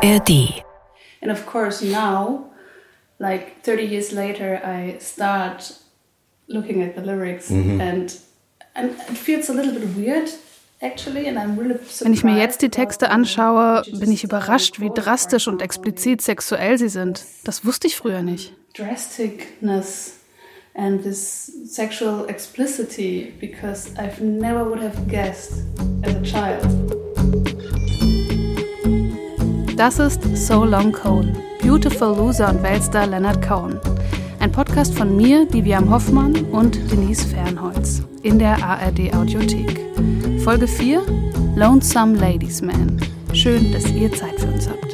ARD. And of course now, like 30 years later, I start looking at the lyrics and it feels a little bit weird. Wenn ich mir jetzt die Texte anschaue, bin ich überrascht, wie drastisch und explizit sexuell sie sind. Das wusste ich früher nicht. Drasticness and this sexual explicitity, because I never would have guessed as a child. Das ist So Long Cohen, Beautiful Loser und Weltstar Leonard Cohen. Ein Podcast von mir, Vivian Hoffmann und Denise Fernholz in der ARD Audiothek. Folge 4, Lonesome Ladies Man. Schön, dass ihr Zeit für uns habt.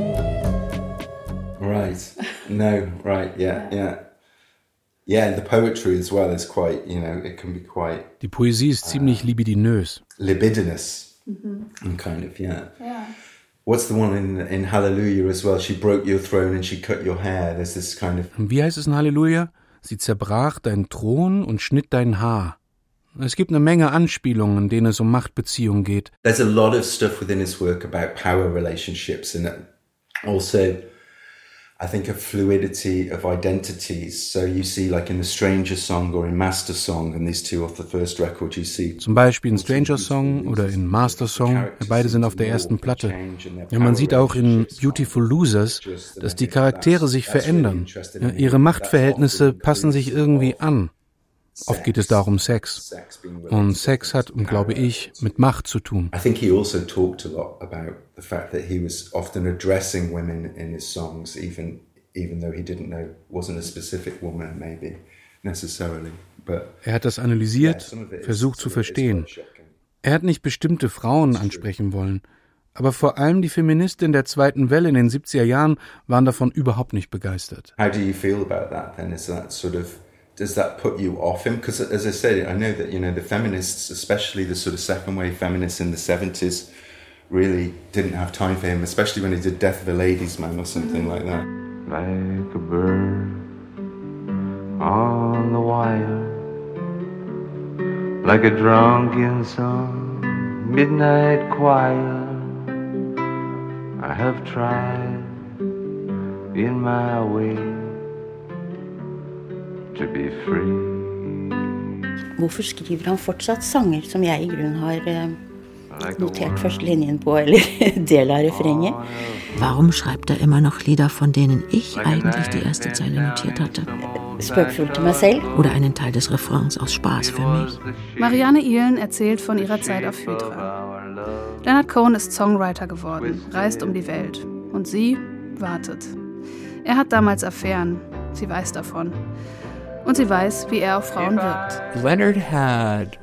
Right. No, right, yeah. Yeah, and the poetry as well is quite, it can be quite... Die Poesie ist ziemlich libidinös. Libidinous. Kind of, yeah. What's the one in Hallelujah as well? She broke your throne and she cut your hair. There's this kind of... Wie heißt es in Halleluja? Sie zerbrach deinen Thron und schnitt dein Haar. Es gibt eine Menge Anspielungen, in denen es um Machtbeziehungen geht. There's a lot of stuff within his work about power relationships and also I think a fluidity of identities. So you see like in the Stranger Song or in Master Song, and these two off the first record you see. Zum Beispiel in Stranger Song oder in Master Song, beide sind auf der ersten Platte. Ja, man sieht auch in Beautiful Losers, dass die Charaktere sich verändern. Ja, ihre Machtverhältnisse passen sich irgendwie an. Oft geht es da um Sex. Und Sex hat, glaube ich, mit Macht zu tun. I think he also talked a lot about the fact that he was often addressing women in his songs, even though he wasn't a specific woman maybe necessarily. But er hat das analysiert, versucht zu verstehen. Er hat nicht bestimmte Frauen ansprechen wollen. Aber vor allem die Feministen der zweiten Welle in den 70er Jahren waren davon überhaupt nicht begeistert. How do you feel about that then? Is that sort of... Does that put you off him? Because as I said, I know that, the feminists, especially the sort of second wave feminists in the 70s, really didn't have time for him, especially when he did Death of a Ladies Man or something like that. Like a bird on the wire, like a drunk in some midnight choir, I have tried in my way to be free. Hvorfor skriver han fortsatt sanger som jeg I grunnen har notert første linjen på, eller del av refrenget? Warum schreibt immer noch Lieder, von denen ich eigentlich die erste Zeile notiert hatte? Spøkefullt til meg selv. Oder einen Teil des Refrains aus Spaß für mich? Marianne Ihlen erzählt von ihrer Zeit auf Hydra. Leonard Cohen ist Songwriter geworden, reist um die Welt. Und sie wartet. Er hat damals Affären. Sie weiß davon. Und sie weiß, wie auf Frauen wirkt. Leonard had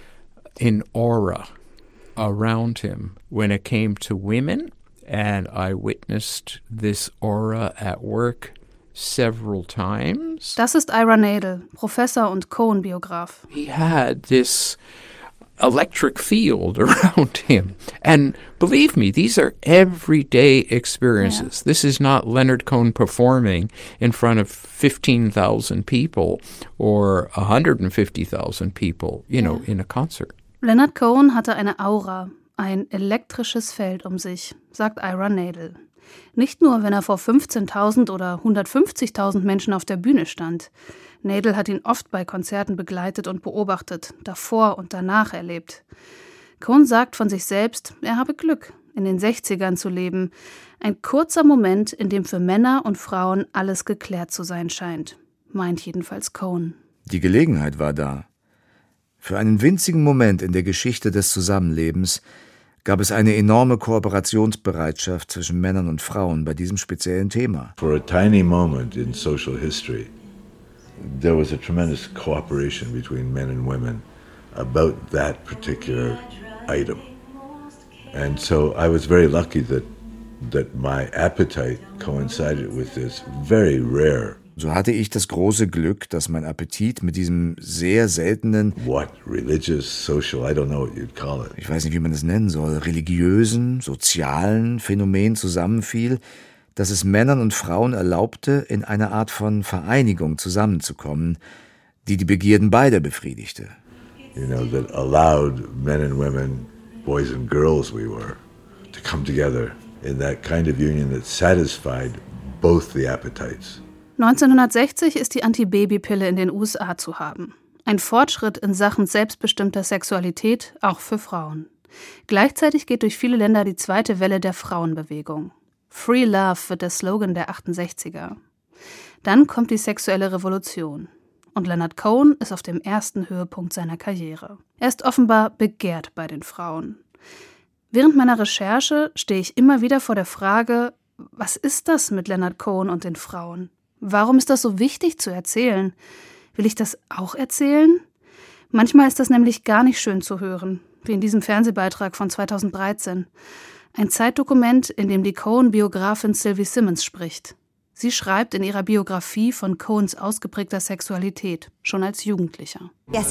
an aura around him when it came to women, and I witnessed this aura at work several times. Das ist Ira Nadel, Professor und Cohen-Biograf. He had this electric field around him. And believe me, these are everyday experiences. Yeah. This is not Leonard Cohen performing in front of 15,000 people or 150,000 people, in a concert. Leonard Cohen hatte eine Aura, ein elektrisches Feld um sich, sagt Ira Nadel. Nicht nur, wenn er vor 15.000 oder 150.000 Menschen auf der Bühne stand. Nadel hat ihn oft bei Konzerten begleitet und beobachtet, davor und danach erlebt. Cohen sagt von sich selbst, er habe Glück, in den 60ern zu leben. Ein kurzer Moment, in dem für Männer und Frauen alles geklärt zu sein scheint. Meint jedenfalls Cohen. Die Gelegenheit war da. Für einen winzigen Moment in der Geschichte des Zusammenlebens gab es eine enorme Kooperationsbereitschaft zwischen Männern und Frauen bei diesem speziellen Thema. For a tiny moment in social history, there was a tremendous cooperation between men and women about that particular item. And so I was very lucky that my appetite coincided with this very rare. So hatte ich das große Glück, dass mein Appetit mit diesem sehr seltenen, religious, social, I don't know what you'd call it. Ich weiß nicht, wie man das nennen soll, religiösen, sozialen Phänomen zusammenfiel, dass es Männern und Frauen erlaubte, in einer Art von Vereinigung zusammenzukommen, die die Begierden beider befriedigte. That allowed men and women, boys and girls we were, to come together in that kind of union that satisfied both the appetites. 1960 ist die Antibabypille in den USA zu haben. Ein Fortschritt in Sachen selbstbestimmter Sexualität, auch für Frauen. Gleichzeitig geht durch viele Länder die zweite Welle der Frauenbewegung. Free Love wird der Slogan der 68er. Dann kommt die sexuelle Revolution. Und Leonard Cohen ist auf dem ersten Höhepunkt seiner Karriere. Er ist offenbar begehrt bei den Frauen. Während meiner Recherche stehe ich immer wieder vor der Frage, was ist das mit Leonard Cohen und den Frauen? Warum ist das so wichtig zu erzählen? Will ich das auch erzählen? Manchmal ist das nämlich gar nicht schön zu hören, wie in diesem Fernsehbeitrag von 2013. Ein Zeitdokument, in dem die Cohen-Biografin Sylvie Simmons spricht. Sie schreibt in ihrer Biografie von Cohens ausgeprägter Sexualität, schon als Jugendlicher.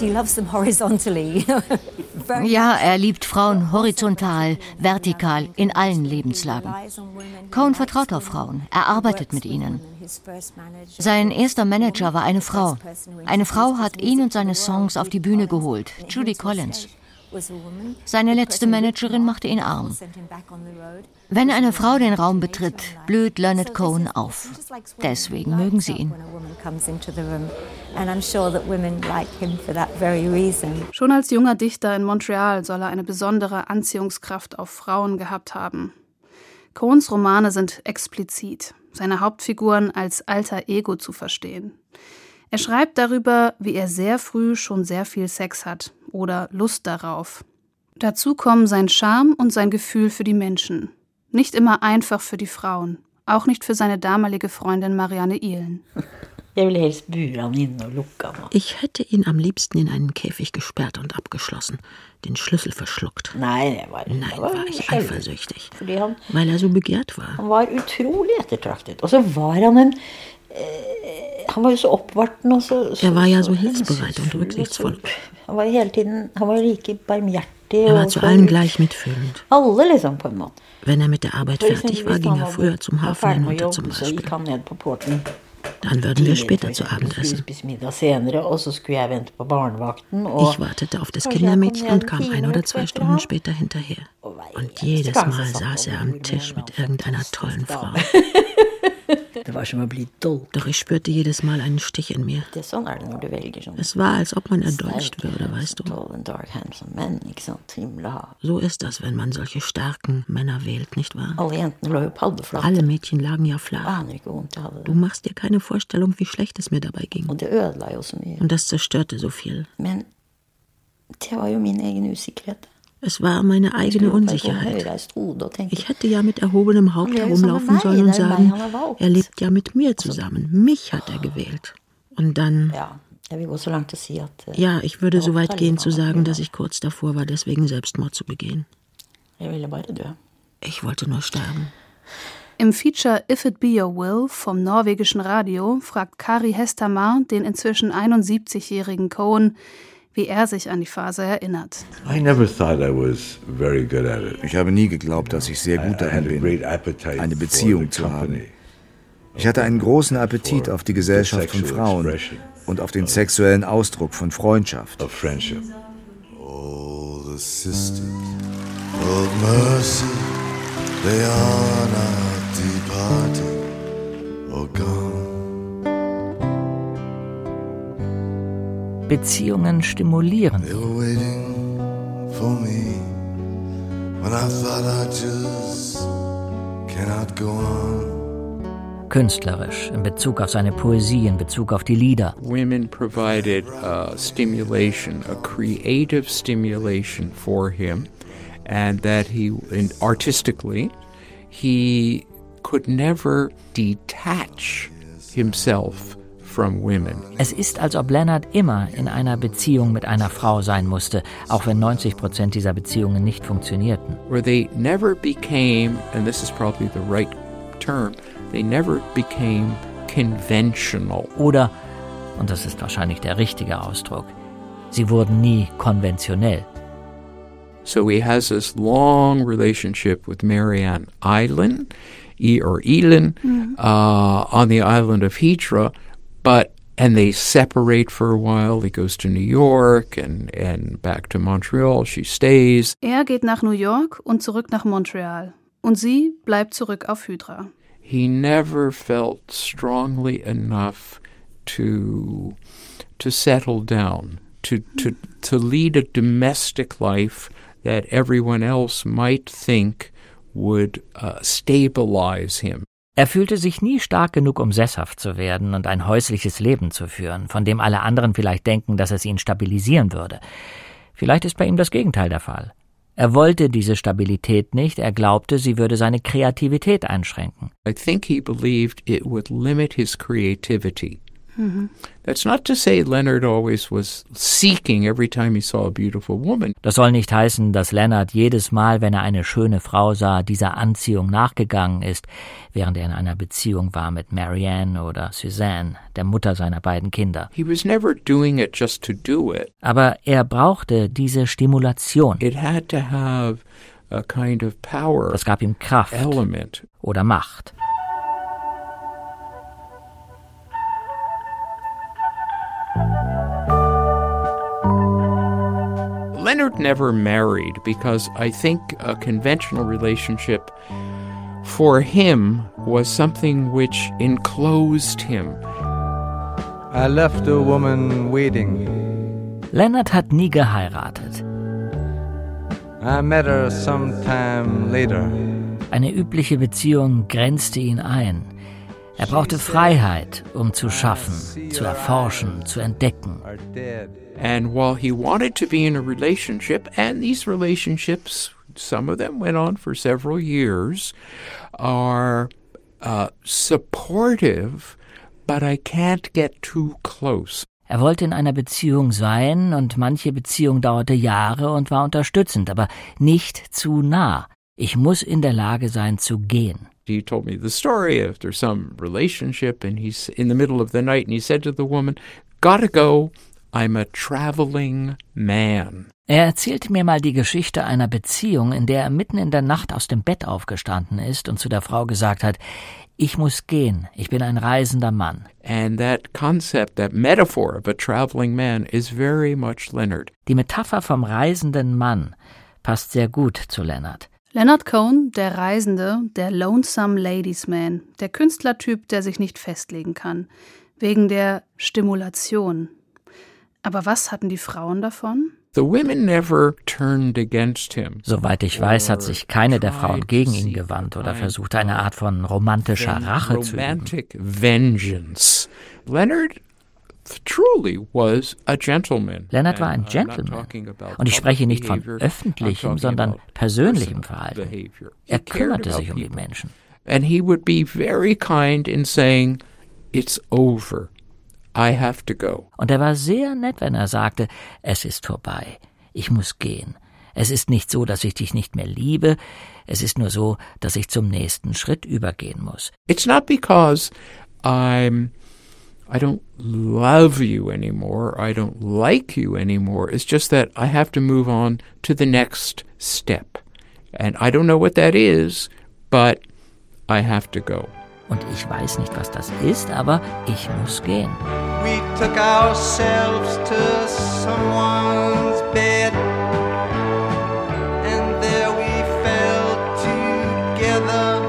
Ja, er liebt Frauen horizontal, vertikal, in allen Lebenslagen. Cohen vertraut auf Frauen, er arbeitet mit ihnen. Sein erster Manager war eine Frau. Eine Frau hat ihn und seine Songs auf die Bühne geholt, Judy Collins. Seine letzte Managerin machte ihn arm. Wenn eine Frau den Raum betritt, blüht Leonard Cohen auf. Deswegen mögen sie ihn. Schon als junger Dichter in Montreal soll er eine besondere Anziehungskraft auf Frauen gehabt haben. Cohens Romane sind explizit, seine Hauptfiguren als alter Ego zu verstehen. Er schreibt darüber, wie er sehr früh schon sehr viel Sex hat oder Lust darauf. Dazu kommen sein Charme und sein Gefühl für die Menschen. Nicht immer einfach für die Frauen, auch nicht für seine damalige Freundin Marianne Ihlen. Ich hätte ihn am liebsten in einen Käfig gesperrt und abgeschlossen, den Schlüssel verschluckt. Nein, war ich eifersüchtig, weil er so begehrt war. Han var utrolig ettertraktet. Og så var han han var jo så oppvarten og så Er war ja so hilfsbereit und rücksichtsvoll. Han var like barmhjertig. Er war zu allen gleich mitfühlend. Alle liksom på en måte. Wenn er mit der Arbeit fertig war, ging er früher zum Hafen hinunter zum Beispiel. Dann würden wir später zu Abend essen. Ich wartete auf das Kindermädchen und kam 1 oder 2 Stunden später hinterher. Und jedes Mal saß er am Tisch mit irgendeiner tollen Frau. Doch ich spürte jedes Mal einen Stich in mir. Es war, als ob man erdolcht würde, weißt du. So ist das, wenn man solche starken Männer wählt, nicht wahr? Alle Mädchen lagen ja flach. Du machst dir keine Vorstellung, wie schlecht es mir dabei ging. Und das zerstörte so viel. Es war meine eigene Unsicherheit. Ich hätte ja mit erhobenem Haupt herumlaufen sollen und sagen, er lebt ja mit mir zusammen. Mich hat er gewählt. Und dann... Ja, ich würde so weit gehen zu sagen, dass ich kurz davor war, deswegen Selbstmord zu begehen. Ich wollte nur sterben. Im Feature If It Be Your Will vom norwegischen Radio fragt Kari Hestamar den inzwischen 71-jährigen Cohen, wie er sich an die Phase erinnert. Ich habe nie geglaubt, dass ich sehr gut darin bin, eine Beziehung zu haben. Ich hatte einen großen Appetit auf die Gesellschaft von Frauen und auf den sexuellen Ausdruck von Freundschaft. All the sisters of mercy, they are not departed or gone. Beziehungen stimulieren. Künstlerisch, in Bezug auf seine Poesie, in Bezug auf die Lieder. Women provided stimulation, a creative stimulation for him, and that artistically, he could never detach himself from women. Es ist, als ob Leonard immer in einer Beziehung mit einer Frau sein musste, auch wenn 90% dieser Beziehungen nicht funktionierten. Where they never became, and this is probably the right term, they never became conventional. Oder, und das ist wahrscheinlich der richtige Ausdruck, sie wurden nie konventionell. So he has this long relationship with Marianne Ihlen, on the island of Hitra. And they separate for a while. He goes to New York and back to Montreal. She stays. Er geht nach New York und zurück nach Montreal. und sie bleibt zurück auf Hydra. He never felt strongly enough to settle down, to lead a domestic life that everyone else might think would stabilize him. Er fühlte sich nie stark genug, um sesshaft zu werden und ein häusliches Leben zu führen, von dem alle anderen vielleicht denken, dass es ihn stabilisieren würde. Vielleicht ist bei ihm das Gegenteil der Fall. Er wollte diese Stabilität nicht, er glaubte, sie würde seine Kreativität einschränken. I think he believed it would limit his creativity. That's not to say Leonard always was seeking every time he saw a beautiful woman. Das soll nicht heißen, dass Leonard jedes Mal, wenn er eine schöne Frau sah, dieser Anziehung nachgegangen ist, während er in einer Beziehung war mit Marianne oder Suzanne, der Mutter seiner beiden Kinder. He was never doing it just to do it. Aber er brauchte diese Stimulation. It had to have a kind of power. Das gab ihm Kraft element oder Macht. Leonard never married because I think a conventional relationship for him was something which enclosed him. I left a woman waiting. Leonard hat nie geheiratet. I met her sometime later. Eine übliche Beziehung grenzte ihn ein. Er brauchte Freiheit, um zu schaffen, zu erforschen, zu entdecken. And while he wanted to be in a relationship, and these relationships, some of them went on for several years, are supportive, but I can't get too close. Er wollte in einer Beziehung sein und manche Beziehung dauerte Jahre und war unterstützend, aber nicht zu nah. Ich muss in der Lage sein zu gehen. He told me the story after some relationship, and he's in the middle of the night, and he said to the woman, "Gotta go. I'm a traveling man." Er erzählte mir mal die Geschichte einer Beziehung, in der er mitten in der Nacht aus dem Bett aufgestanden ist und zu der Frau gesagt hat, ich muss gehen, ich bin ein reisender Mann. And that concept, that metaphor of a traveling man is very much Leonard. Die Metapher vom reisenden Mann passt sehr gut zu Leonard. Leonard Cohen, der Reisende, der Lonesome Ladies Man, der Künstlertyp, der sich nicht festlegen kann, wegen der Stimulation. Aber was hatten die Frauen davon? The women never turned against him. Soweit ich weiß, hat sich keine der Frauen gegen ihn gewandt oder versucht, eine Art von romantischer Rache zu üben. Vengeance. Leonard truly was a gentleman. Leonard war ein Gentleman. Und ich spreche nicht von öffentlichem, sondern persönlichem Verhalten. Er kümmerte sich um die Menschen. And he would be very kind in saying, "It's over. I have to go." Und er war sehr nett, wenn er sagte, es ist vorbei, ich muss gehen. Es ist nicht so, dass ich dich nicht mehr liebe, es ist nur so, dass ich zum nächsten Schritt übergehen muss. It's not because I don't love you anymore, I don't like you anymore, it's just that I have to move on to the next step. And I don't know what that is, but I have to go. Und ich weiß nicht, was das ist, aber ich muss gehen. We took ourselves to someone's bed, and there we fell together,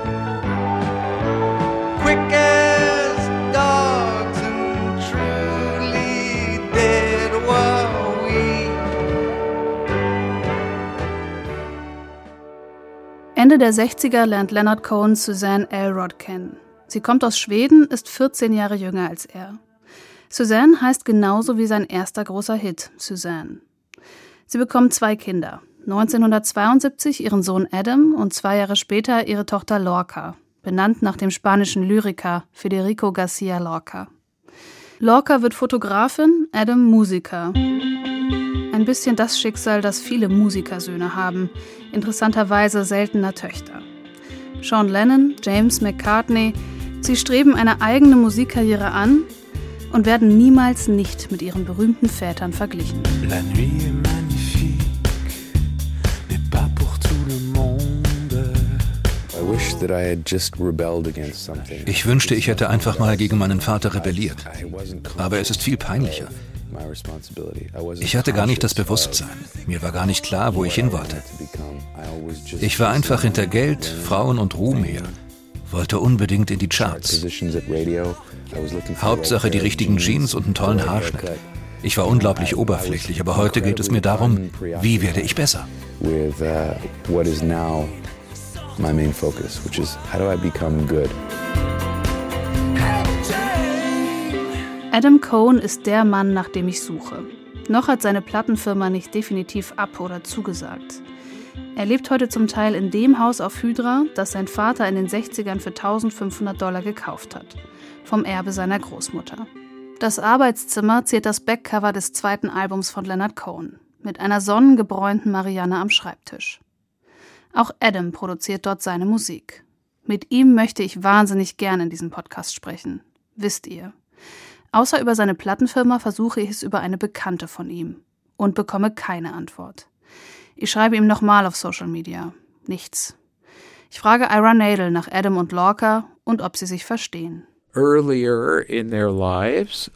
quick as dogs and truly dead were we. Ende der 60er lernt Leonard Cohen Suzanne Elrod kennen. Sie kommt aus Schweden, ist 14 Jahre jünger als er. Suzanne heißt genauso wie sein erster großer Hit, Suzanne. Sie bekommen 2 Kinder. 1972 ihren Sohn Adam und 2 Jahre später ihre Tochter Lorca, benannt nach dem spanischen Lyriker Federico García Lorca. Lorca wird Fotografin, Adam Musiker. Ein bisschen das Schicksal, das viele Musikersöhne haben, interessanterweise seltener Töchter. Sean Lennon, James McCartney, sie streben eine eigene Musikkarriere an und werden niemals nicht mit ihren berühmten Vätern verglichen. La nuit est magnifique, mais pas pour tout le monde. Ich wünschte, ich hätte einfach mal gegen meinen Vater rebelliert. Aber es ist viel peinlicher. Ich hatte gar nicht das Bewusstsein. Mir war gar nicht klar, wo ich hin wollte. Ich war einfach hinter Geld, Frauen und Ruhm her. Wollte unbedingt in die Charts. Hauptsache die richtigen Jeans und einen tollen Haarschnitt. Ich war unglaublich oberflächlich, aber heute geht es mir darum, wie werde ich besser? What is now my main focus, which is how do I become good? Adam Cohn ist der Mann, nach dem ich suche. Noch hat seine Plattenfirma nicht definitiv ab- oder zugesagt. Er lebt heute zum Teil in dem Haus auf Hydra, das sein Vater in den 60ern für $1.500 gekauft hat. Vom Erbe seiner Großmutter. Das Arbeitszimmer ziert das Backcover des zweiten Albums von Leonard Cohen. Mit einer sonnengebräunten Marianne am Schreibtisch. Auch Adam produziert dort seine Musik. Mit ihm möchte ich wahnsinnig gern in diesem Podcast sprechen. Wisst ihr. Außer über seine Plattenfirma versuche ich es über eine Bekannte von ihm und bekomme keine Antwort. Ich schreibe ihm nochmal auf Social Media. Nichts. Ich frage Ira Nadel nach Adam und Lorca und ob sie sich verstehen. Earlier in their lives,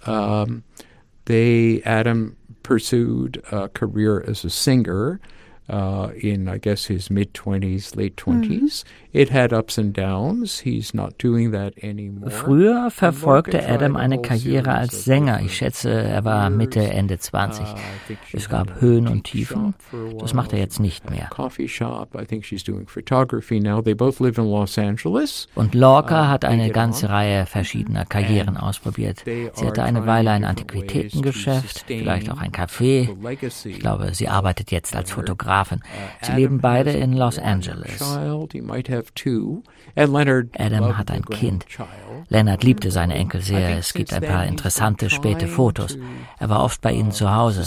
Adam pursued a career as a singer. In, I guess, his mid-20s, late 20s. It had ups and downs. He's not doing that anymore. Früher verfolgte Adam eine Karriere als Sänger. Ich schätze, er war Mitte, Ende 20. Es gab Höhen und Tiefen. Das macht er jetzt nicht mehr. Und Lorca hat eine ganze Reihe verschiedener Karrieren ausprobiert. Sie hatte eine Weile ein Antiquitätengeschäft, vielleicht auch ein Café. Ich glaube, sie arbeitet jetzt als Fotografin. Sie leben beide in Los Angeles. Adam hat ein Kind. Leonard liebte seine Enkel sehr. Es gibt ein paar interessante späte Fotos. Er war oft bei ihnen zu Hause.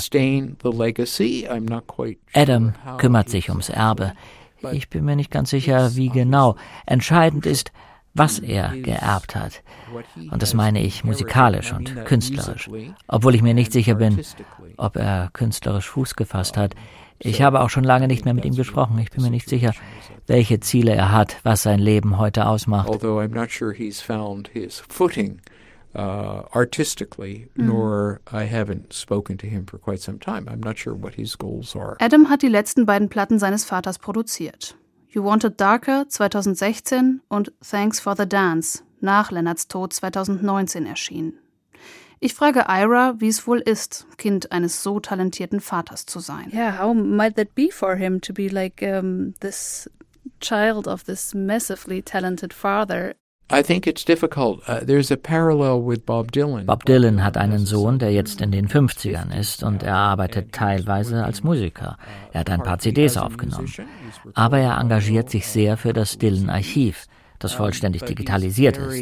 Adam kümmert sich ums Erbe. Ich bin mir nicht ganz sicher, wie genau. Entscheidend ist, was er geerbt hat. Und das meine ich musikalisch und künstlerisch. Obwohl ich mir nicht sicher bin, ob er künstlerisch Fuß gefasst hat. Ich habe auch schon lange nicht mehr mit ihm gesprochen. Ich bin mir nicht sicher, welche Ziele er hat, was sein Leben heute ausmacht. Although I'm not sure he's found his footing artistically, nor I haven't spoken to him for quite some time. I'm not sure what his goals are. Adam hat die letzten beiden Platten seines Vaters produziert. You Wanted Darker 2016 und Thanks for the Dance nach Leonards Tod 2019 erschienen. Ich frage Ira, wie es wohl ist, Kind eines so talentierten Vaters zu sein. Yeah, how might that be for him to be like this child of this massively talented father? I think it's difficult. There's a parallel with Bob Dylan. Bob Dylan hat einen Sohn, der jetzt in den 50ern ist und er arbeitet teilweise als Musiker. Er hat ein paar CDs aufgenommen. Aber er engagiert sich sehr für das Dylan-Archiv, das vollständig digitalisiert ist.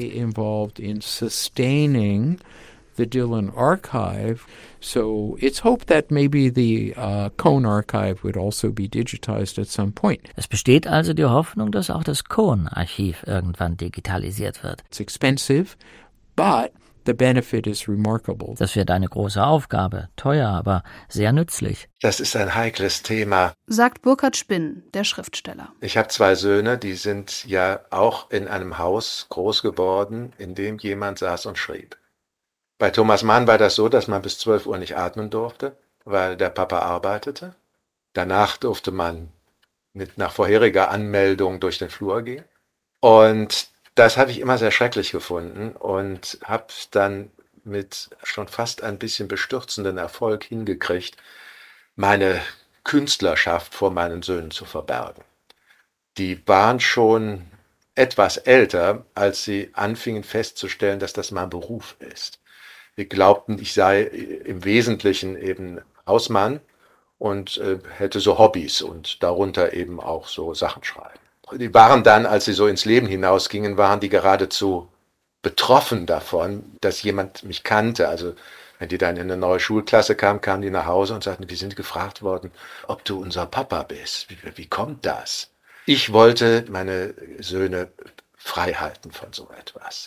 The Dylan archive, so it's hoped that maybe the Cohn archive would also be digitized at some point. Es besteht also die Hoffnung, dass auch das Cohn-Archiv irgendwann digitalisiert wird. It's expensive, but the benefit is remarkable. Das wird eine große Aufgabe, teuer, aber sehr nützlich. Das ist ein heikles Thema, sagt Burkhard Spinn, der Schriftsteller. Ich habe 2 Söhne, die sind ja auch in einem Haus groß geworden, in dem jemand saß und schrieb. Bei Thomas Mann war das so, dass man bis 12 Uhr nicht atmen durfte, weil der Papa arbeitete. Danach durfte man nach vorheriger Anmeldung durch den Flur gehen. Und das habe ich immer sehr schrecklich gefunden und habe dann mit schon fast ein bisschen bestürzenden Erfolg hingekriegt, meine Künstlerschaft vor meinen Söhnen zu verbergen. Die waren schon etwas älter, als sie anfingen festzustellen, dass das mein Beruf ist. Wir glaubten, ich sei im Wesentlichen eben Hausmann und hätte so Hobbys und darunter eben auch so Sachen schreiben. Die waren dann, als sie so ins Leben hinausgingen, waren die geradezu betroffen davon, dass jemand mich kannte. Also wenn die dann in eine neue Schulklasse kamen, kamen die nach Hause und sagten, wir sind gefragt worden, ob du unser Papa bist. Wie kommt das? Ich wollte meine Söhne frei halten von so etwas.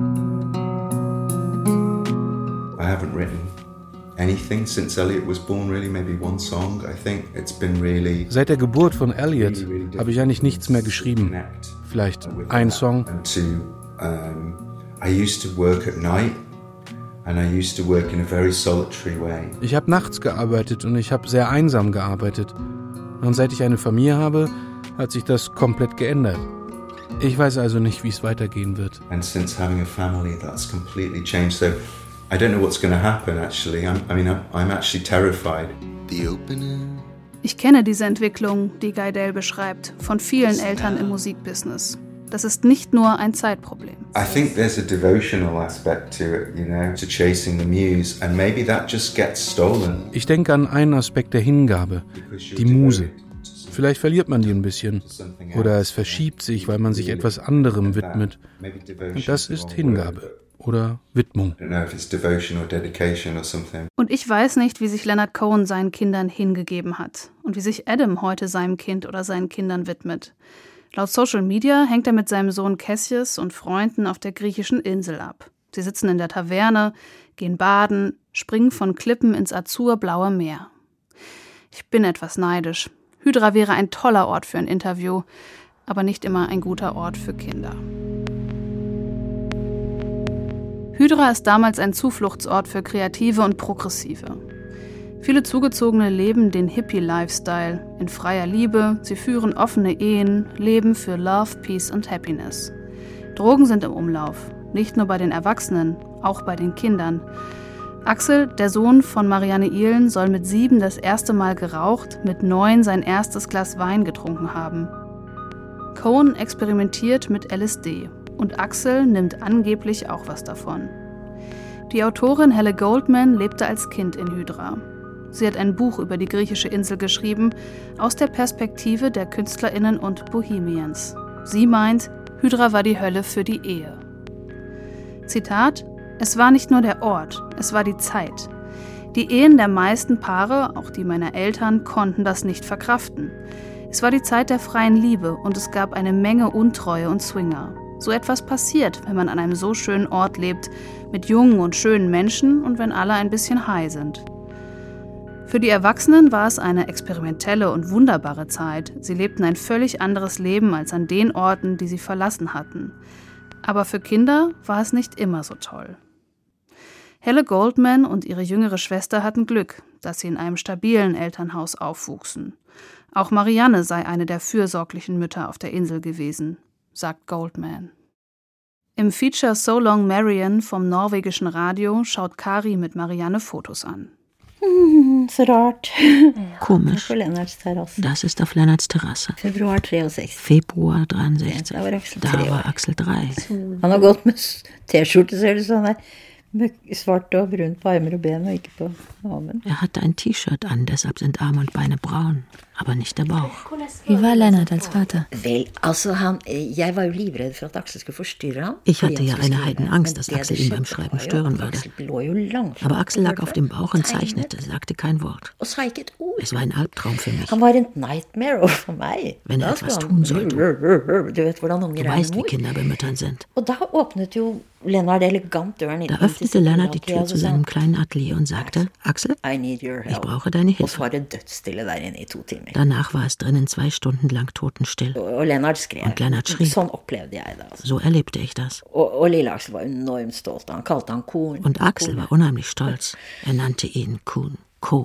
I haven't written anything since Elliot was born, really, maybe one song. I think it's been really... Seit der Geburt von Elliot habe ich eigentlich nichts mehr geschrieben. Vielleicht ein Song. I used to work at night and I used to work in a very solitary way. Ich habe nachts gearbeitet und ich habe sehr einsam gearbeitet. Und seit ich eine Familie habe, hat sich das komplett geändert. Ich weiß also nicht, wie es weitergehen wird. And since having a family, that's completely changed. So I don't know what's going to happen actually. I'm actually terrified. The opening. Ich kenne diese Entwicklung, die Geidel beschreibt, von vielen Eltern im Musikbusiness. Das ist nicht nur ein Zeitproblem. I think there's a devotional aspect to it, to chasing the muse, and maybe that just gets stolen. Ich denke an einen Aspekt der Hingabe, die Muse. Vielleicht verliert man die ein bisschen. Oder es verschiebt sich, weil man sich etwas anderem widmet. Und das ist Hingabe oder Widmung. Und ich weiß nicht, wie sich Leonard Cohen seinen Kindern hingegeben hat und wie sich Adam heute seinem Kind oder seinen Kindern widmet. Laut Social Media hängt er mit seinem Sohn Cassius und Freunden auf der griechischen Insel ab. Sie sitzen in der Taverne, gehen baden, springen von Klippen ins azurblaue Meer. Ich bin etwas neidisch. Hydra wäre ein toller Ort für ein Interview, aber nicht immer ein guter Ort für Kinder. Hydra ist damals ein Zufluchtsort für Kreative und Progressive. Viele Zugezogene leben den Hippie-Lifestyle in freier Liebe, sie führen offene Ehen, leben für Love, Peace und Happiness. Drogen sind im Umlauf, nicht nur bei den Erwachsenen, auch bei den Kindern. Axel, der Sohn von Marianne Ihlen, soll mit 7 das erste Mal geraucht, mit 9 sein erstes Glas Wein getrunken haben. Cohen experimentiert mit LSD und Axel nimmt angeblich auch was davon. Die Autorin Helle Goldman lebte als Kind in Hydra. Sie hat ein Buch über die griechische Insel geschrieben, aus der Perspektive der KünstlerInnen und Bohemians. Sie meint, Hydra war die Hölle für die Ehe. Zitat: Es war nicht nur der Ort, es war die Zeit. Die Ehen der meisten Paare, auch die meiner Eltern, konnten das nicht verkraften. Es war die Zeit der freien Liebe und es gab eine Menge Untreue und Swinger. So etwas passiert, wenn man an einem so schönen Ort lebt, mit jungen und schönen Menschen und wenn alle ein bisschen high sind. Für die Erwachsenen war es eine experimentelle und wunderbare Zeit. Sie lebten ein völlig anderes Leben als an den Orten, die sie verlassen hatten. Aber für Kinder war es nicht immer so toll. Helle Goldman und ihre jüngere Schwester hatten Glück, dass sie in einem stabilen Elternhaus aufwuchsen. Auch Marianne sei eine der fürsorglichen Mütter auf der Insel gewesen, sagt Goldman. Im Feature So Long Marian vom norwegischen Radio schaut Kari mit Marianne Fotos an. Så rart. Komisch. Das ist auf Lennarts Terrasse. Februar 63. Da war Axel 3. Han har gått med T-skjorte, ser det sånn her. Svart og brunt på armer og ben og ikke på magen. Hatte ein T-Shirt an, deshalb sind Arme und Beine braun, aber nicht der Bauch. Wie war Lennart als Vater? Vel, jeg var jo livredd for at Axel skulle forstyrre ham. Ich hatte ja eine Heidenangst, dass Axel ihn beim Schreiben stören würde. Aber Axel lag auf dem Bauch und zeichnete, sagte kein Wort. Es war ein Albtraum für mich. Wenn er etwas tun sollte. Du weißt, wie Kinder bemüttern sind. Da öffnete Lennart die Tür zu seinem kleinen Atelier und sagte: Axel, ich brauche deine Hilfe. Danach war es drinnen 2 Stunden lang totenstill. Und Lennart schrie. So erlebte ich das. Und Axel war unheimlich stolz. Er nannte ihn Kuhn.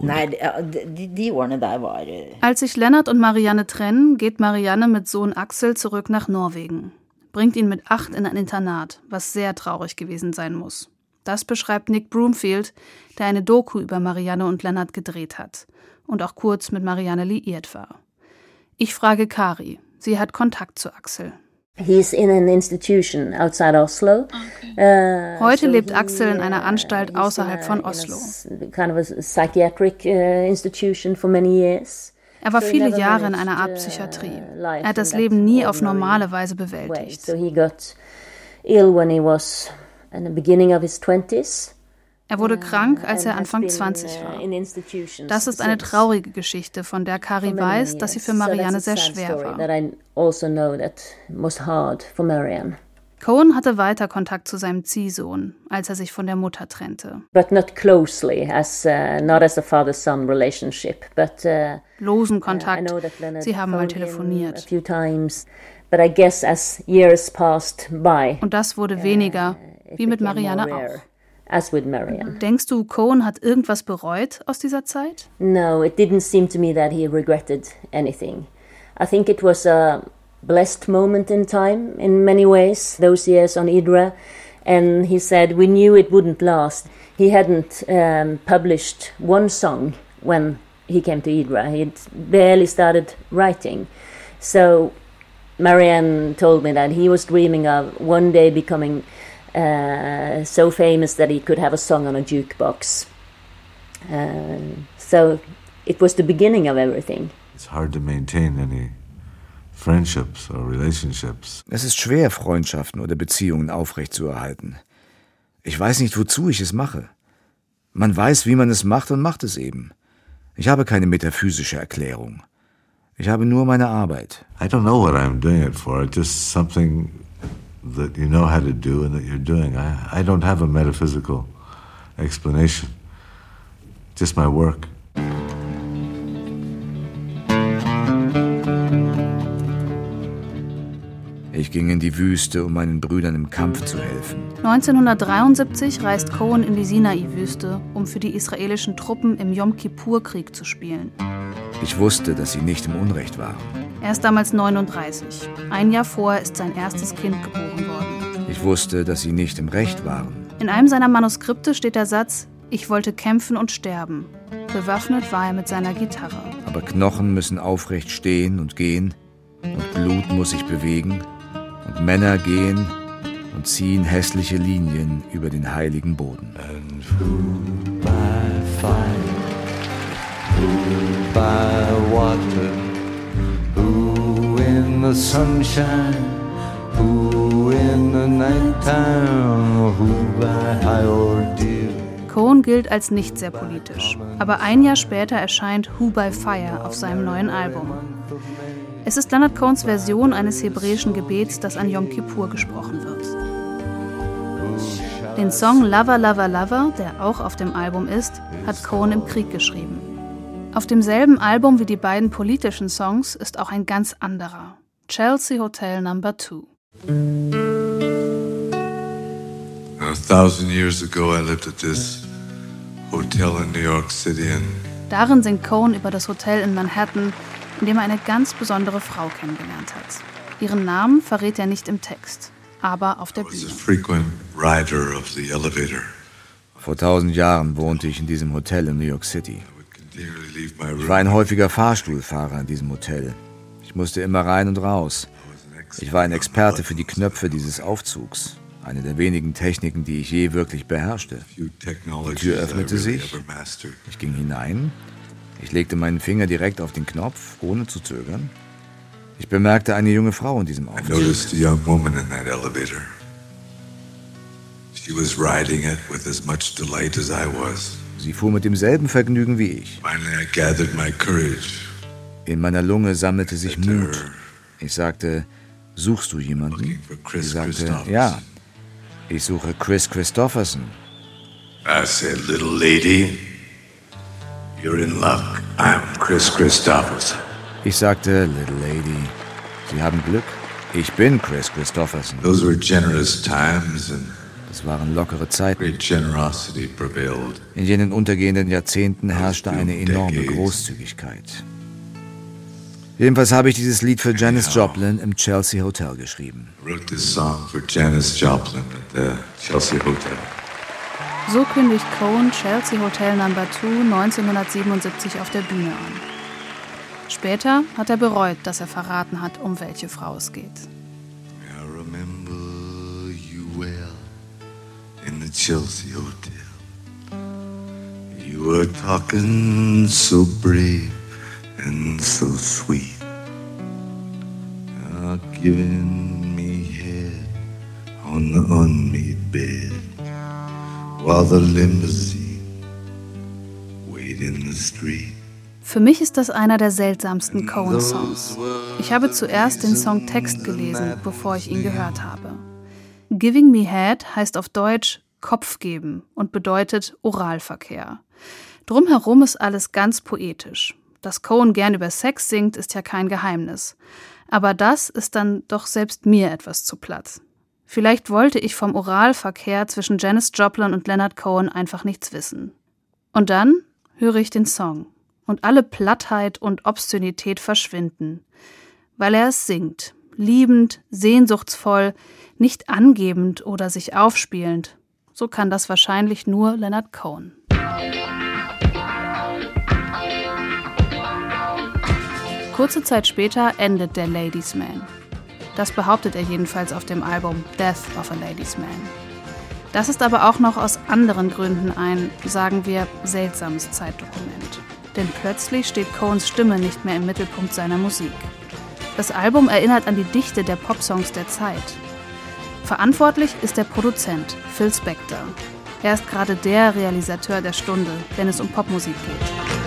Als sich Lennart und Marianne trennen, geht Marianne mit Sohn Axel zurück nach Norwegen. Bringt ihn mit 8 in ein Internat, was sehr traurig gewesen sein muss. Das beschreibt Nick Broomfield, der eine Doku über Marianne und Lennart gedreht hat und auch kurz mit Marianne liiert war. Ich frage Kari, sie hat Kontakt zu Axel. He's in an institution outside Oslo. Heute lebt Axel in einer Anstalt außerhalb von Oslo. Kind of a psychiatric institution for many years. Er war viele Jahre in einer Art Psychiatrie. Er hat das Leben nie auf normale Weise bewältigt. So he got ill when he was in the beginning of his 20s. Er wurde krank, als er Anfang 20 war. Das ist eine traurige Geschichte, von der Kari weiß, dass sie für Marianne sehr schwer war. Cohen hatte weiter Kontakt zu seinem Ziehsohn, als er sich von der Mutter trennte. Losen Kontakt, sie haben mal telefoniert. Und das wurde weniger, wie mit Marianne auch. As with Marianne. Denkst du, Cohen hat irgendwas bereut aus dieser Zeit? No, it didn't seem to me that he regretted anything. I think it was a blessed moment in time in many ways, those years on IDRA. And he said we knew it wouldn't last. He hadn't published one song when he came to IDRA. He'd barely started writing. So Marianne told me that he was dreaming of one day becoming so famous that he could have a song on a jukebox. So it was the beginning of everything. It's hard to maintain any friendships or relationships. Es ist schwer, Freundschaften oder Beziehungen aufrechtzuerhalten. Ich weiß nicht, wozu ich es mache. Man weiß, wie man es macht und macht es eben. Ich habe keine metaphysische Erklärung. Ich habe nur meine Arbeit. I don't know what I'm doing it for. It's just something that you know how to do and that you're doing. I don't have a metaphysical explanation. Just my work. Ich ging in die Wüste, um meinen Brüdern im Kampf zu helfen. 1973 reist Cohen in die Sinai-Wüste, um für die israelischen Truppen im Jom-Kippur-Krieg zu spielen. Ich wusste, dass sie nicht im Unrecht waren. Er ist damals 39. Ein Jahr vorher ist sein erstes Kind geboren worden. Ich wusste, dass sie nicht im Recht waren. In einem seiner Manuskripte steht der Satz: Ich wollte kämpfen und sterben. Bewaffnet war er mit seiner Gitarre. Aber Knochen müssen aufrecht stehen und gehen, und Blut muss sich bewegen, und Männer gehen und ziehen hässliche Linien über den heiligen Boden. And who by fire, who by water, who in the sunshine, who in the nighttime, who by high ordeal. Cohen gilt als nicht sehr politisch, aber ein Jahr später erscheint Who by Fire auf seinem neuen Album. Es ist Leonard Cohens Version eines hebräischen Gebets, das an Yom Kippur gesprochen wird. Den Song Lover, Lover, Lover, der auch auf dem Album ist, hat Cohen im Krieg geschrieben. Auf demselben Album wie die beiden politischen Songs ist auch ein ganz anderer, Chelsea Hotel No. 2. 1,000 years ago I lived at this hotel in New York City and Darin singt Cohen über das Hotel in Manhattan, in dem er eine ganz besondere Frau kennengelernt hat. Ihren Namen verrät er nicht im Text, aber auf der Bühne. Vor 1000 Jahren wohnte ich in diesem Hotel in New York City. Ich war ein häufiger Fahrstuhlfahrer in diesem Hotel. Ich musste immer rein und raus. Ich war ein Experte für die Knöpfe dieses Aufzugs. Eine der wenigen Techniken, die ich je wirklich beherrschte. Die Tür öffnete sich. Ich ging hinein. Ich legte meinen Finger direkt auf den Knopf, ohne zu zögern. Ich bemerkte eine junge Frau in diesem Aufzug. Sie fuhr mit demselben Vergnügen wie ich. In meiner Lunge sammelte sich Mut. Ich sagte, suchst du jemanden? Sie sagte, ja. Ich suche Kris Kristofferson. I said, little lady, you're in luck. I'm Kris Kristofferson. Ich sagte, little lady, Sie haben Glück. Ich bin Kris Kristofferson. Those were generous times and das waren lockere Zeiten. great generosity prevailed. In jenen untergehenden Jahrzehnten herrschte eine enorme Großzügigkeit. Jedenfalls habe ich dieses Lied für Janis Joplin im Chelsea Hotel geschrieben. I wrote this song for Janis Joplin at the Chelsea Hotel. So kündigt Cohen Chelsea Hotel No. 2 1977 auf der Bühne an. Später hat er bereut, dass er verraten hat, um welche Frau es geht. I remember you well in the Chelsea Hotel. You were talking so brave and so sweet, giving me head on the unmade bed, while the limousine wait in the street. Für mich ist das einer der seltsamsten Cohen-Songs. Ich habe zuerst den Songtext gelesen, bevor ich ihn gehört habe. Giving me head heißt auf Deutsch Kopf geben und bedeutet Oralverkehr. Drumherum ist alles ganz poetisch. Dass Cohen gern über Sex singt, ist ja kein Geheimnis. Aber das ist dann doch selbst mir etwas zu platt. Vielleicht wollte ich vom Oralverkehr zwischen Janis Joplin und Leonard Cohen einfach nichts wissen. Und dann höre ich den Song. Und alle Plattheit und Obszönität verschwinden. Weil er es singt, liebend, sehnsuchtsvoll, nicht angebend oder sich aufspielend. So kann das wahrscheinlich nur Leonard Cohen. Kurze Zeit später endet der Ladies' Man. Das behauptet er jedenfalls auf dem Album Death of a Ladies' Man. Das ist aber auch noch aus anderen Gründen ein, sagen wir, seltsames Zeitdokument. Denn plötzlich steht Cohens Stimme nicht mehr im Mittelpunkt seiner Musik. Das Album erinnert an die Dichte der Popsongs der Zeit. Verantwortlich ist der Produzent, Phil Spector. Er ist gerade der Realisateur der Stunde, wenn es um Popmusik geht.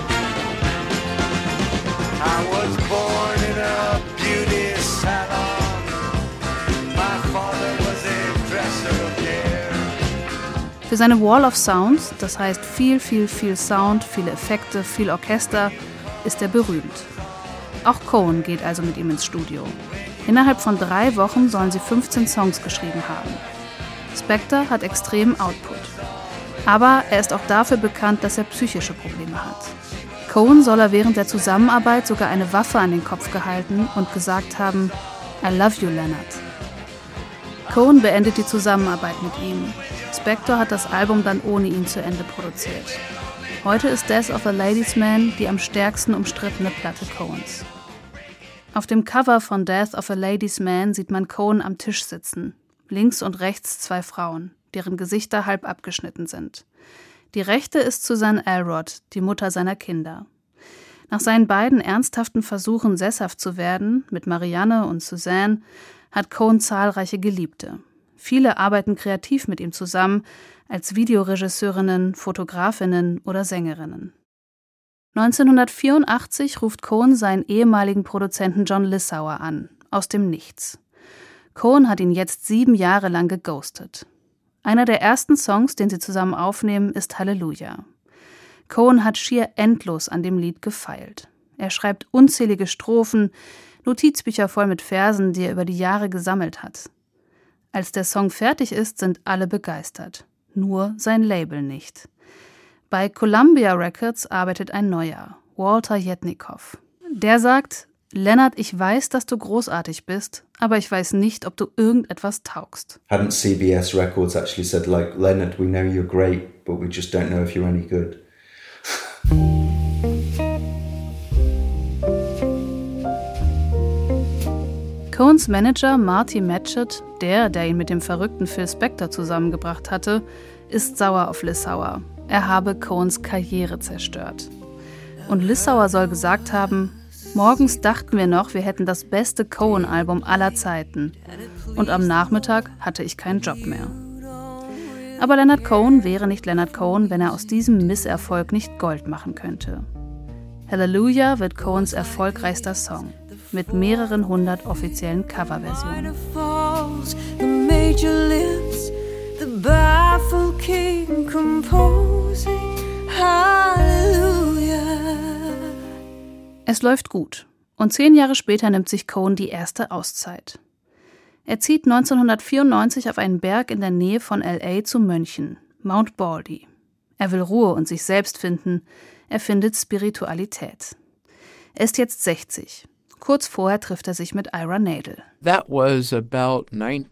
I was born in a beauty salon. My father was a dresser of hair. Für seine Wall of Sound, das heißt viel Sound, viele Effekte, viel Orchester, ist er berühmt. Auch Cohen geht also mit ihm ins Studio. Innerhalb von 3 Wochen sollen sie 15 Songs geschrieben haben. Spector hat extremen Output. Aber er ist auch dafür bekannt, dass er psychische Probleme hat. Cohen soll er während der Zusammenarbeit sogar eine Waffe an den Kopf gehalten und gesagt haben, I love you, Leonard. Cohen beendet die Zusammenarbeit mit ihm. Spector hat das Album dann ohne ihn zu Ende produziert. Heute ist Death of a Ladies' Man die am stärksten umstrittene Platte Cohens. Auf dem Cover von Death of a Ladies' Man sieht man Cohen am Tisch sitzen. Links und rechts 2 Frauen, deren Gesichter halb abgeschnitten sind. Die rechte ist Suzanne Elrod, die Mutter seiner Kinder. Nach seinen beiden ernsthaften Versuchen, sesshaft zu werden, mit Marianne und Suzanne, hat Cohen zahlreiche Geliebte. Viele arbeiten kreativ mit ihm zusammen, als Videoregisseurinnen, Fotografinnen oder Sängerinnen. 1984 ruft Cohen seinen ehemaligen Produzenten John Lissauer an, aus dem Nichts. Cohen hat ihn jetzt 7 Jahre lang geghostet. Einer der ersten Songs, den sie zusammen aufnehmen, ist Halleluja. Cohen hat schier endlos an dem Lied gefeilt. Er schreibt unzählige Strophen, Notizbücher voll mit Versen, die er über die Jahre gesammelt hat. Als der Song fertig ist, sind alle begeistert. Nur sein Label nicht. Bei Columbia Records arbeitet ein neuer, Walter Yetnikoff. Der sagt, Leonard, ich weiß, dass du großartig bist, aber ich weiß nicht, ob du irgendetwas taugst. Hadn't CBS Records actually said, like, Leonard, we know you're great, but we just don't know if you're any good. Cohens Manager Marty Matchett, der ihn mit dem verrückten Phil Spector zusammengebracht hatte, ist sauer auf Lissauer. Er habe Cohens Karriere zerstört. Und Lissauer soll gesagt haben, morgens dachten wir noch, wir hätten das beste Cohen-Album aller Zeiten. Und am Nachmittag hatte ich keinen Job mehr. Aber Leonard Cohen wäre nicht Leonard Cohen, wenn er aus diesem Misserfolg nicht Gold machen könnte. Halleluja wird Cohens erfolgreichster Song, mit mehreren 100 offiziellen Coverversionen. Es läuft gut und 10 Jahre später nimmt sich Cohen die erste Auszeit. Er zieht 1994 auf einen Berg in der Nähe von L.A. zu Mönchen, Mount Baldy. Er will Ruhe und sich selbst finden, er findet Spiritualität. Er ist jetzt 60. Kurz vorher trifft er sich mit Ira Nadel. That was about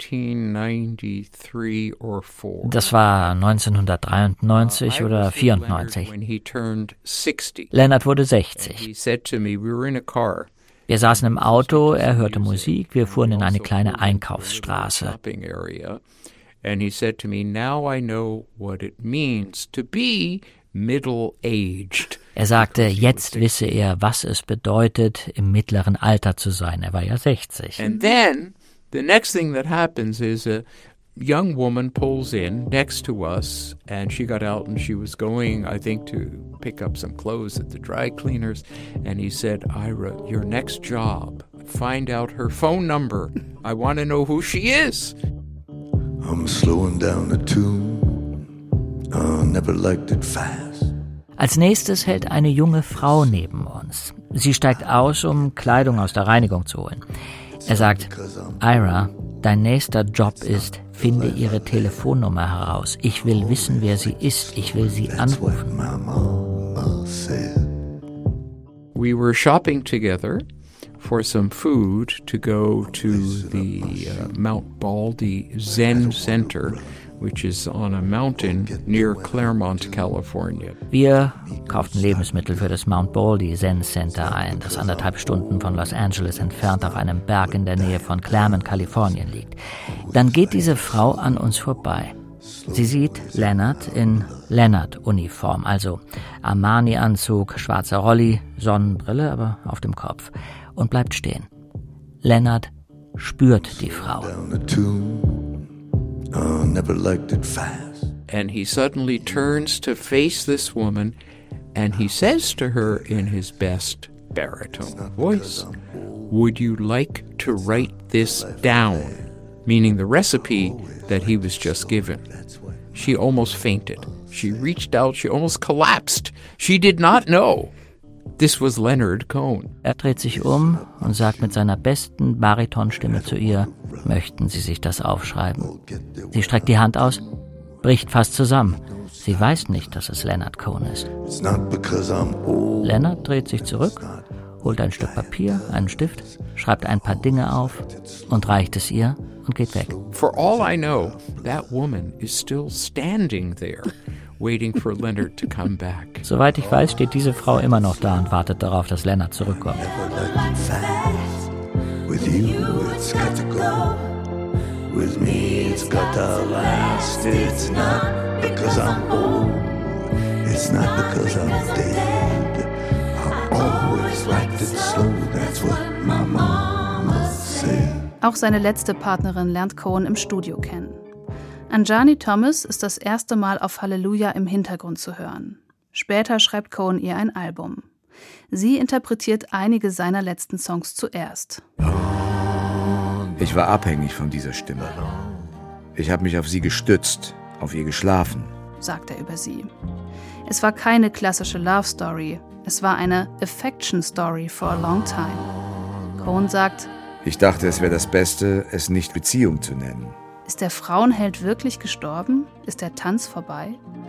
1993 or 4. Das war 1993 oder 94. Leonard wurde 60. Wir saßen im Auto, er hörte Musik, wir fuhren in eine kleine Einkaufsstraße. And he said to me, now I know what it means to be middle-aged. Er sagte, jetzt wisse er, was es bedeutet, im mittleren Alter zu sein. Er war ja 60. And then, the next thing that happens is a young woman pulls in next to us, and she got out and she was going, I think, to pick up some clothes at the dry cleaners, and he said, Ira, your next job, find out her phone number. I want to know who she is. I'm slowing down the tune. I never liked it fast. Als nächstes hält eine junge Frau neben uns. Sie steigt aus, um Kleidung aus der Reinigung zu holen. Er sagt, Ira, dein nächster Job ist, finde ihre Telefonnummer heraus. Ich will wissen, wer sie ist. Ich will sie anrufen. We were shopping together for some food to go to the Mount Baldy Zen Center, which is on a mountain near Claremont, California. Wir kauften Lebensmittel für das Mount Baldy Zen Center ein, das 1,5 Stunden von Los Angeles entfernt auf einem Berg in der Nähe von Claremont, Kalifornien liegt. Dann geht diese Frau an uns vorbei. Sie sieht Leonard in Leonard-Uniform, also Armani-Anzug, schwarzer Rolli, Sonnenbrille, aber auf dem Kopf, und bleibt stehen. Leonard spürt die Frau. Never liked it fast. And he suddenly turns to face this woman, and he says to her in his best baritone voice, "Would you like to write this down?" Meaning the recipe that he was just given. She almost fainted. She reached out, she almost collapsed. She did not know. This was Leonard Cohen. Er dreht sich um und sagt mit seiner besten Baritonstimme zu ihr, möchten Sie sich das aufschreiben? Sie streckt die Hand aus, bricht fast zusammen. Sie weiß nicht, dass es Leonard Cohen ist. Leonard dreht sich zurück, holt ein Stück Papier, einen Stift, schreibt ein paar Dinge auf und reicht es ihr und geht weg. For all I know, that woman is still standing there, waiting for Leonard to come back. Soweit ich weiß, steht diese Frau immer noch da und wartet darauf, dass Leonard zurückkommt. With you, it's got to go. With me, it's got to last. It's not because I'm old. It's not because I'm dead. I always liked it slow. That's what my mama said. Auch seine letzte Partnerin lernt Cohen im Studio kennen. Anjani Thomas ist das erste Mal auf Halleluja im Hintergrund zu hören. Später schreibt Cohen ihr ein Album. Sie interpretiert einige seiner letzten Songs zuerst. Ich war abhängig von dieser Stimme. Ich habe mich auf sie gestützt, auf ihr geschlafen, sagt er über sie. Es war keine klassische Love Story, es war eine Affection Story for a long time. Cohen sagt, ich dachte, es wäre das Beste, es nicht Beziehung zu nennen. Ist der Frauenheld wirklich gestorben? Ist der Tanz vorbei?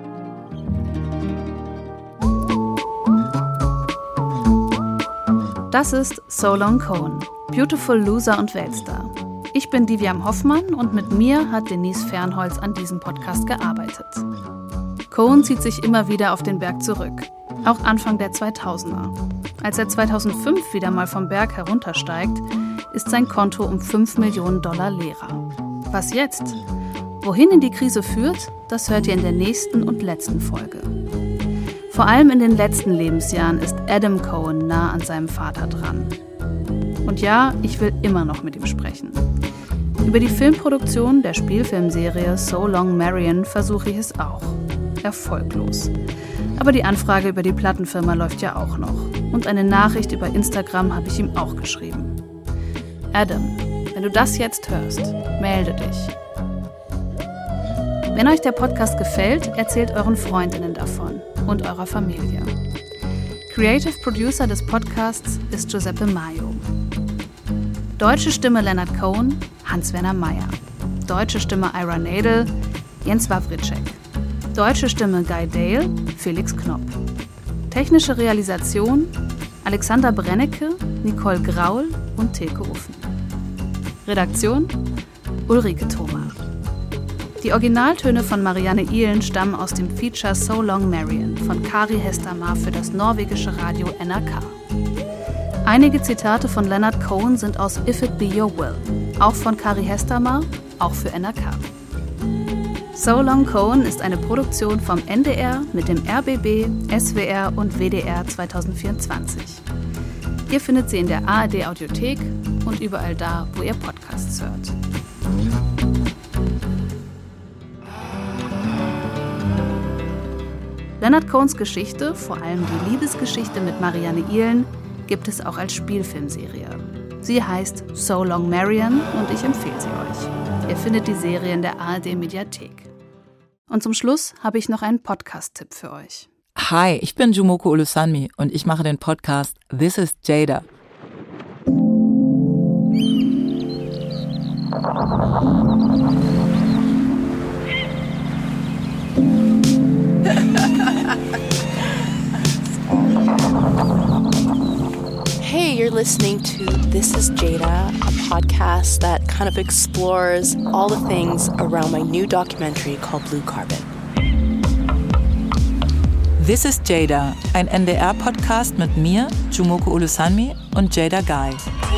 Das ist So Long Cohen, Beautiful Loser und Weltstar. Ich bin Diviam Hoffmann und mit mir hat Denise Fernholz an diesem Podcast gearbeitet. Cohen zieht sich immer wieder auf den Berg zurück, auch Anfang der 2000er. Als er 2005 wieder mal vom Berg heruntersteigt, ist sein Konto um $5 Millionen leerer. Was jetzt? Wohin ihn die Krise führt, das hört ihr in der nächsten und letzten Folge. Vor allem in den letzten Lebensjahren ist Adam Cohen nah an seinem Vater dran. Und ja, ich will immer noch mit ihm sprechen. Über die Filmproduktion der Spielfilmserie So Long Marion versuche ich es auch. Erfolglos. Aber die Anfrage über die Plattenfirma läuft ja auch noch. Und eine Nachricht über Instagram habe ich ihm auch geschrieben. Adam, wenn du das jetzt hörst, melde dich. Wenn euch der Podcast gefällt, erzählt euren Freundinnen davon und eurer Familie. Creative Producer des Podcasts ist Giuseppe Maio. Deutsche Stimme Leonard Cohen, Hans-Werner Meyer. Deutsche Stimme Ira Nadel, Jens Wawritschek. Deutsche Stimme Guy Dale, Felix Knopp. Technische Realisation Alexander Brennecke, Nicole Graul und Tilke Uffen. Redaktion Ulrike Thoma. Die Originaltöne von Marianne Ihlen stammen aus dem Feature So Long Marion von Kari Hestamar für das norwegische Radio NRK. Einige Zitate von Leonard Cohen sind aus If It Be Your Will, auch von Kari Hestamar, auch für NRK. So Long Cohen ist eine Produktion vom NDR mit dem RBB, SWR und WDR 2024. Ihr findet sie in der ARD Audiothek und überall da, wo ihr Podcasts hört. Leonard Cohens Geschichte, vor allem die Liebesgeschichte mit Marianne Ihlen, gibt es auch als Spielfilmserie. Sie heißt So Long Marion und ich empfehle sie euch. Ihr findet die Serie in der ARD Mediathek. Und zum Schluss habe ich noch einen Podcast-Tipp für euch. Hi, ich bin Jumoko Olusanmi und ich mache den Podcast This is Jada. Hey, you're listening to This is Jada, a podcast that kind of explores all the things around my new documentary called Blue Carbon. This is Jada, ein NDR-Podcast mit mir, Jumoko Olusanmi und Jada Guy.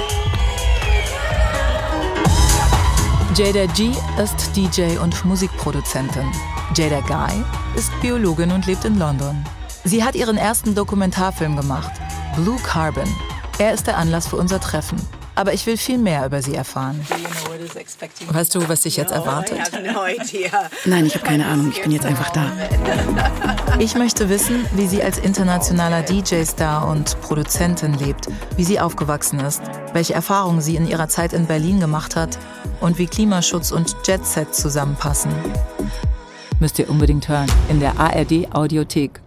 Jada G ist DJ und Musikproduzentin. Jada Guy ist Biologin und lebt in London. Sie hat ihren ersten Dokumentarfilm gemacht, Blue Carbon. Er ist der Anlass für unser Treffen. Aber ich will viel mehr über sie erfahren. Weißt du, was dich jetzt erwartet? Nein, ich habe keine Ahnung. Ich bin jetzt einfach da. Ich möchte wissen, wie sie als internationaler DJ-Star und Produzentin lebt, wie sie aufgewachsen ist, welche Erfahrungen sie in ihrer Zeit in Berlin gemacht hat und wie Klimaschutz und Jet-Set zusammenpassen. Müsst ihr unbedingt hören in der ARD Audiothek.